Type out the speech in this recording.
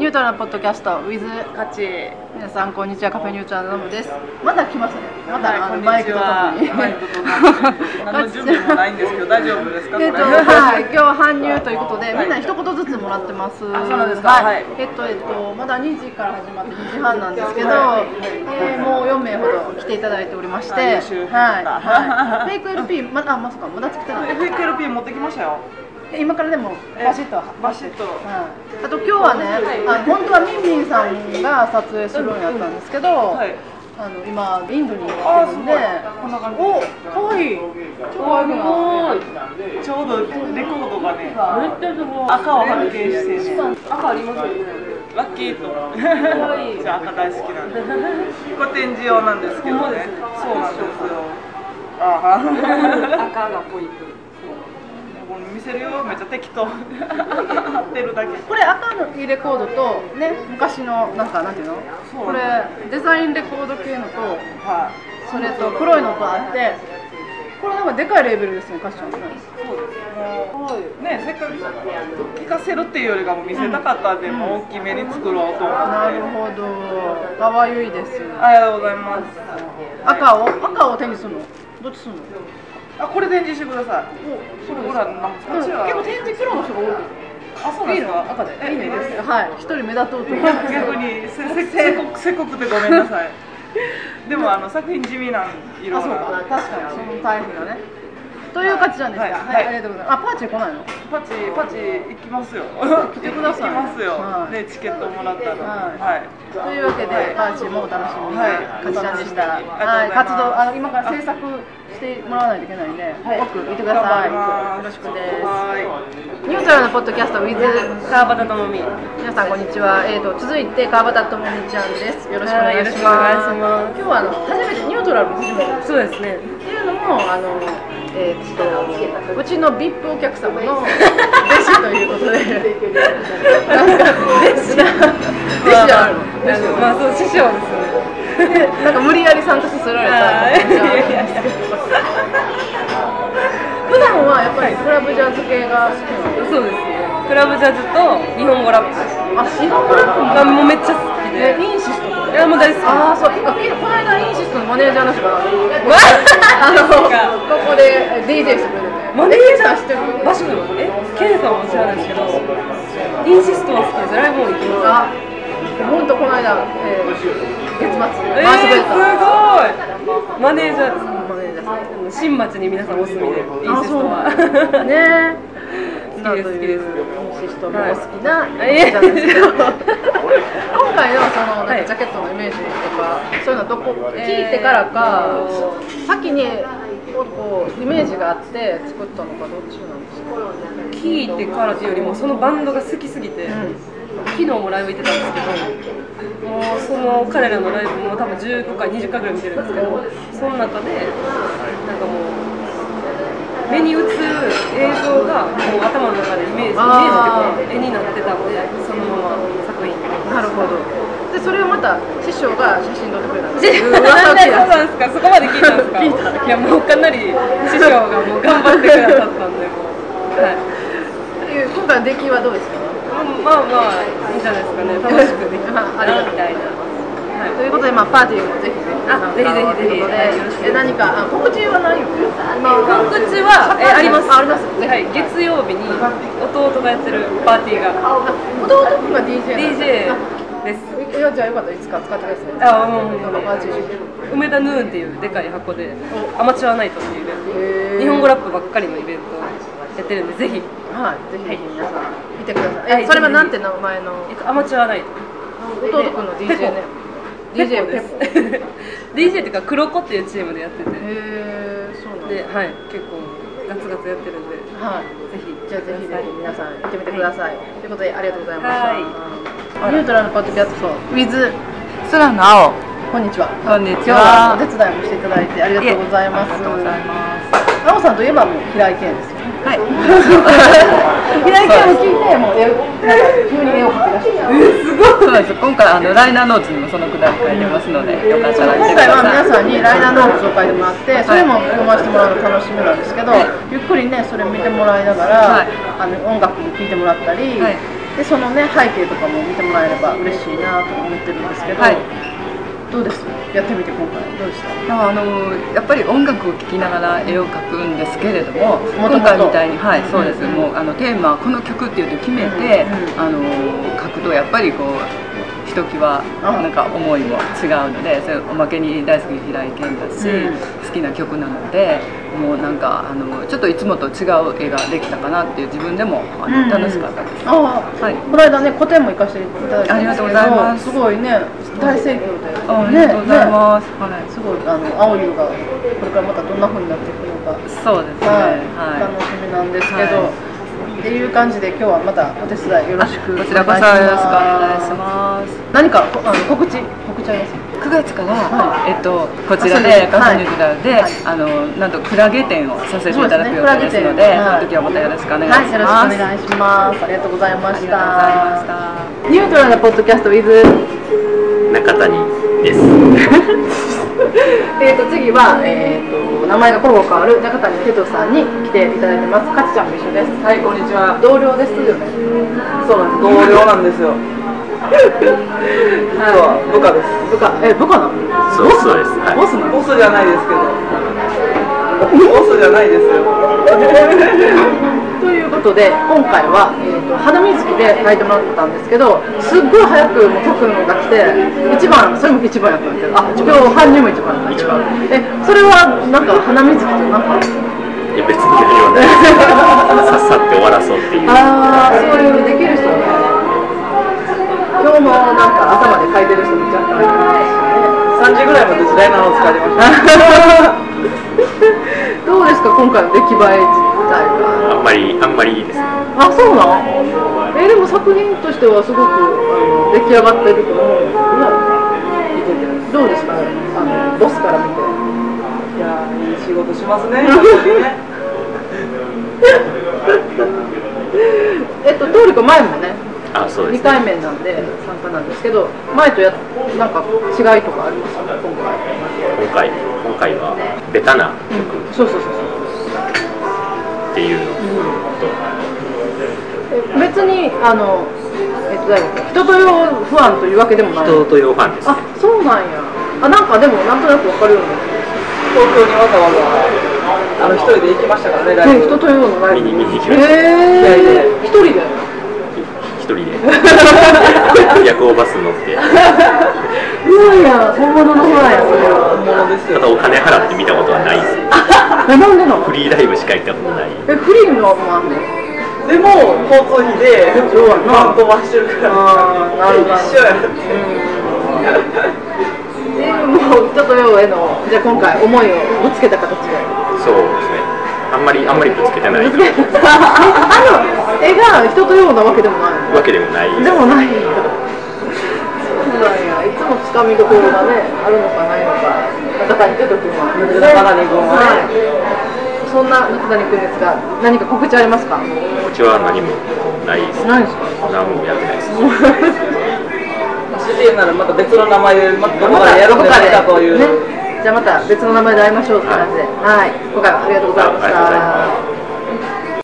ニュートラルなポッドキャスト with カチ。 皆さんこんにちは、カフェニュートラルのノブです。まだ来ましたね。まだ、 はい、 マイクとともに何の準備もないんですけど大丈夫ですか？ はい、今日は搬入ということで、みんな一言ずつもらってます。 あ、そうなんですか。 はい。まだ2時から始まって2時半なんですけど、もう4名ほど来ていただいておりまして、はい。フェイク LP まさかまだ作ってない。 フェイク LP 持ってきましたよ。 今からでもバシッとバシッと、 あと今日はね、本当はミンミンさんが撮影するようになったんですけど、今インドに行ってるんで、お、かわいい、超かわいくない？ ちょうどレコードがね、赤を発見してね、赤ありますよね。ラッキーと、じゃあ赤大好きなんで、これ展示用なんですけどね、そうなんですよ。赤がポイント。見せるよ、めっちゃ適当貼ってるだけ。 これ赤のレコードとね、昔のなんていうの？これデザインレコード系のと、それと黒いのとあって、これなんかでかいレーベルですね、カッションね。 そうですね。せっかく聞かせるっていうよりかも見せたかったんで、もう大きめに作ろうと思って。 なるほど、かわいいです。 ありがとうございます。 赤を手にするの？どっちするの？ これ展示してください。 結構展示黒の人が多い。 あ、そうですか。 赤で。いいです。はい。一人目立とうと。 逆にせっこくてごめんなさい。でも作品地味な色が。 そうか。確かにそのタイプがね。という感じなんですか。はい。ありがとうございます。パーチ来ないの？ パチ行きますよ。 来てください。 行きますよ。でチケットもらったら。はい。 というわけでパーチもお楽しみに。カチちゃんでした。はい。活動今から制作してもらわないといけないんで、奥行ってください。よろしくです。ニュートラルなポッドキャスト with 川端智美。 皆さんこんにちは。続いて川端智美ちゃんです。よろしくお願いします。今日は初めてニュートラル初めて。 そうですね。 っていうのもうちの VIP お客様の弟子ということで、弟子あるの？ まあそう師匠ですね。 なんか無理やり参加させられた感じなんですけど、普段はやっぱりクラブジャズ系が好きなの？ そうですね。クラブジャズと日本語ラップ。 日本語ラップがもうめっちゃ好きで。 インシスト。 いやもう大好き。 そう。この間インシストのマネージャーの人がここで DJ してくれてて。 マネージャーしてる？ バシ君ケンさんも知らないですけど、インシストは好きです。ライブも行きます。 本当この間月末すごい。マネージャーです。新町に皆さんお住みで、インシストはね。 好きです。 インシストも好きななんですけど、今回のそのジャケットのイメージとかそういうのどこ聞いてからか、先にこうイメージがあって作ったのかどっちなんですか？ 聞いてからというよりもそのバンドが好きすぎて、昨日もライブ行ってたんですけど、もうその彼らのライブも多分15回20回ぐらい見てるんですけど、その中でなんかもう目に映る映像がもう頭の中でイメージとか絵になってたので、そのまま作品。 なるほど。でそれをまた師匠が写真撮ってくれたんです。そうなんですか。そこまで聞いたんですか。聞いた。いやもうかなり師匠がもう頑張ってくださったんで、 今回の出来はどうですか？ まあいいんじゃないですかね。楽しくできたみたいな。 ということでパーティーもぜひぜひ何か告知はないよね？ 告知はあります。月曜日に弟がやってるパーティーが。 弟君が DJ です。 じゃあよかったらいつか使ってください。 梅田ヌーンっていうでかい箱でアマチュアナイトっていう日本語ラップばっかりのイベントをやってるんで、ぜひぜひ皆さん見てください。それはなんて名前の？ アマチュアナイト。 弟君の DJ ね。DJ です。 DJ っていうか黒子っていうチームでやってて。 そうなんで、結構ガツガツやってるんで、ぜひぜひ皆さん行ってみてください。ということでありがとうございました。ニュートラルのポッドキャスト with 空の青。 こんにちは。 こんにちは。今日はお手伝いもしていただいてありがとうございます。 ありがとうございます。 青さんといえばもう平井堅ですよね。 はい。 平井堅を聞いてもう急に絵を描き出して。 すごい。そうです。今回ライナーノーツにもそのくだり書いてますので、よかったら見てください。 今回は皆さんにライナーノーツを書いてもらって、それも読ませてもらうの楽しみなんですけど、ゆっくりねそれ見てもらいながら、音楽に聴いてもらったり。 でそのね背景とかも見てもらえれば嬉しいなと思ってるんですけど、はい、どうです？やってみて今回どうでした？ やっぱり音楽を聴きながら絵を描くんですけれども、今回みたいに、はい、そうです。もうテーマこの曲っていうと決めて、書くとやっぱりこう。ひときわなんか思いも違うので、それおまけに大好き平井堅だし、好きな曲なので、もうなんかちょっといつもと違う絵ができたかなっていう自分でも楽しかったです。はい。 この間ね個展も行かせていただいたんですけど、ありがとうございます。すごいね大盛況で、 ありがとうございます。 はい。すごい青い色がこれからまたどんな風になっていくのか、 そうですね。 はい。楽しみなんですけど。っていう感じで今日はまたお手伝いよろしくお願いします。 こちらこそよろしくお願いします。 何か告知あります？ 9 月から、こちらでカフェニュートラルで、なんとクラゲ展をさせていただく予定ですので、その時はまたよろしくお願いします。 よろしくお願いします。ありがとうございました。 ありがとうございました。 ニュートラルなポッドキャスト with 中谷です。 次は、名前がコロコロ変わる中谷哲人さんに来ていただいてます。かちちゃんも一緒です。 はい、こんにちは。 同僚ですよね。 そうなんです。同僚なんですよ。部下です。 部下なの？ そうです。 ボスなの？ ボスじゃないですけど。ボスじゃないですよ。 ということで今回は、花水木で書いてもらったんですけど、すっごい早くもう書くのが来てそれも一番やったんですけど、今日搬入も一番やったんですけど、それはなんか花水木となんかいや別に何もないさっさって終わらそうっていう。 そういうできる人ね。今日もなんか朝まで書いてる人も若干いましたね。3時ぐらいまで時代なのを使いました。 どうですか今回の出来栄え自体は？ あんまりいいですね。 そうなの？でも作品としてはすごく出来上がってると思うんですけど、どうですかボスから見て？ いやいい仕事しますね。 通りか前もね、 そうですね、 2回目なんで参加なんですけど、前となんか違いとかありますか？ 今回はベタな曲、 そうっていうのと、 別に人とよファンというわけでもない。 人とよファンです、ね。 そうなんや。なんかでもなんとなくわかるようになって。 東京にわざわざ一人で行きましたからね、ライブ。 人とよのライブ見に行きました。 一人で夜行バス乗って。 本物のファンやそれは。 本物ですよ。 ただお金払って見たことはないです。 なんでなの？ フリーライブしか行ったことない。 フリーのもあんの？ でも交通費でバン飛ばしてるから一緒やってもう人とよへのじゃあ今回思いをぶつけた形で。 そうですね。あんまりぶつけてない。 絵が人とようなわけでもない。 わけでもない。 でもない。そうなんや。いつもつかみどころがねあるのかないのか。中谷哲人君は。 中谷君はね。そんな中谷君ですが、何か告知ありますか？ 告知は何もないです。 何ですか？ 何もやってないです。 CDM ならまた別の名前でどこかでやるんじゃないかという。 じゃあまた別の名前で会いましょうって感じで、はい、今回はありがとうございました。